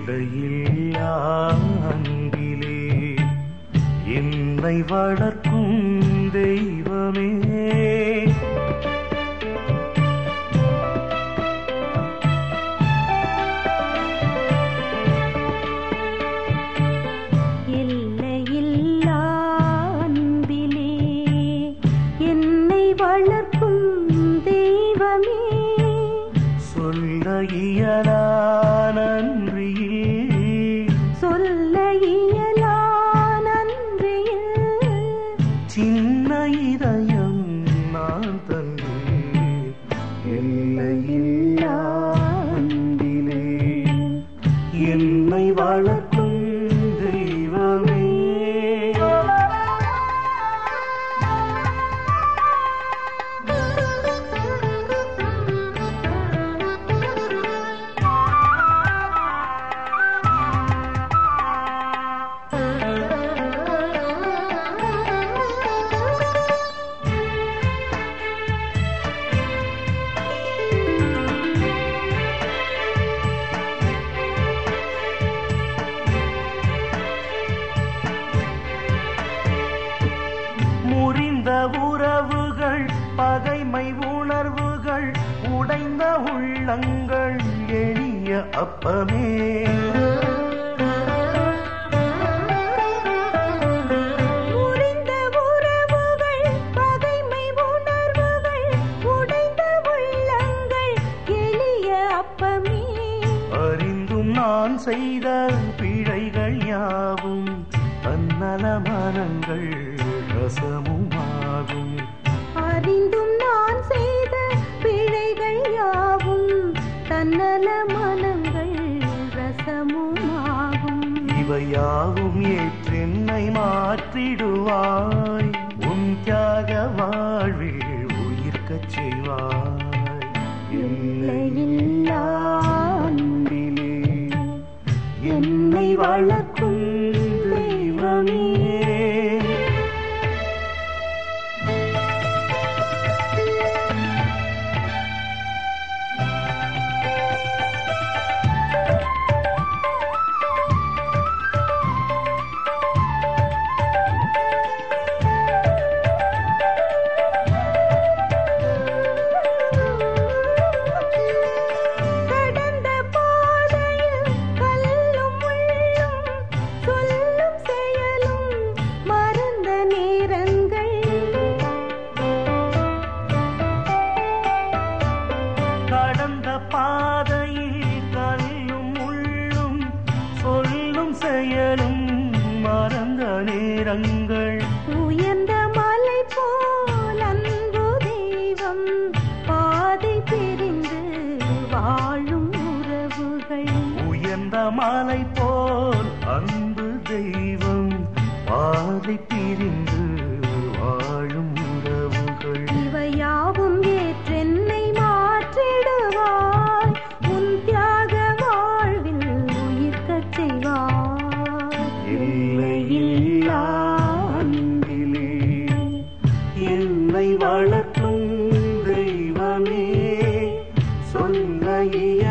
எல்லையில்லா அன்பிலே என்னை வளர்க்கும் தெய்வமே, எல்லையில்லா அன்பிலே என்னை வளர்க்கும் தெய்வமே, சொல்ல இயலா நன்றியில் சொல்ல இயலா நன்றியில் சின்ன இதயம் நான் தந்தேன். எல்லையில்லா அன்பிலே என்னை வளர்க்கும் தெய்வமே. முறிந்த உறவுகள், பகைமை உணர்வுகள், உடைந்த உள்ளங்கள், எளிய அப்பமே, முறிந்த உறவுகள், பகைமை உணர்வுகள், உடைந்த உள்ளங்கள், எளிய அப்பமே, அறிந்தும் நான் செய்த பிழைகள் யாவும் தன்னலமானங்கள் ரசமுமாகும். அறிந்தும் நான் செய்த பிழைகள் யாவும் தன்னல மனங்கள் ரசமுமாகும். இவையாவும் ஏற்றென்னை மாற்றிடுவாய், உன் தியாக வாழ்வில் உயிர்க்கச் செய்வாய். எல்லையில்லா அன்பிலே என்னை வளர்க்கும் தெய்வமே. கடந்த பாதையில் கல்லும் முள்ளும், சொல்லும் செயலும் மறந்த நேரங்கள், கடந்த பாதையில் கல்லும் முள்ளும், சொல்லும் செயலும் மறந்த நேரங்கள், உயர்ந்த மலை போல் அன்பு தெய்வம், பாதை பிரிந்து வாழும் உறவுகள், உயர்ந்த மலை போல் அன்பு தெய்வம், பாதை பிரிந்து வாழும் உறவுகள். இவையாவும் ஏற்றென்னை மாற்றிடுவாய், உன் தியாக வாழ்வில் உயிர்க்கச் செய்வாய். எல்லையில்லா அன்பிலே என்னை வளர்க்கும் தெய்வமே, சொல்ல